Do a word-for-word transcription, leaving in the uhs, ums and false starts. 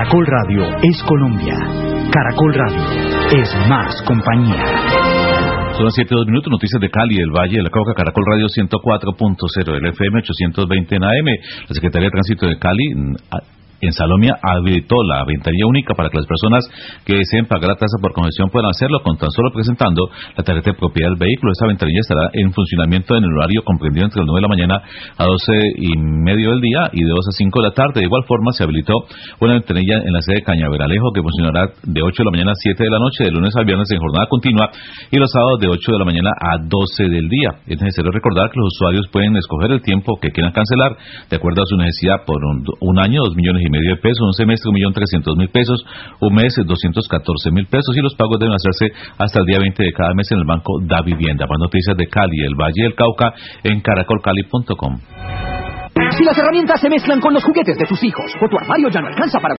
Caracol Radio es Colombia. Caracol Radio es más compañía. Son las siete y dos minutos, noticias de Cali, del Valle, de la Cauca, Caracol Radio ciento cuatro punto cero, el F M ochocientos veinte en A M. La Secretaría de Tránsito de Cali en Salomia habilitó la ventanilla única para que las personas que deseen pagar la tasa por congestión puedan hacerlo con tan solo presentando la tarjeta de propiedad del vehículo. Esta ventanilla estará en funcionamiento en el horario comprendido entre las nueve de la mañana a doce y medio del día y de dos a cinco de la tarde. De igual forma se habilitó una ventanilla en la sede de Cañaveralejo que funcionará de ocho de la mañana a siete de la noche, de lunes a viernes en jornada continua, y los sábados de ocho de la mañana a doce del día. Es necesario recordar que los usuarios pueden escoger el tiempo que quieran cancelar de acuerdo a su necesidad por un, un año, dos millones y medio de pesos, un semestre, un millón trescientos mil pesos, un mes, doscientos catorce mil pesos, y los pagos deben hacerse hasta el día veinte de cada mes en el Banco Da Vivienda. Más noticias de Cali, el Valle del Cauca en caracol cali punto com. Si las herramientas se mezclan con los juguetes de tus hijos o tu armario ya no alcanza para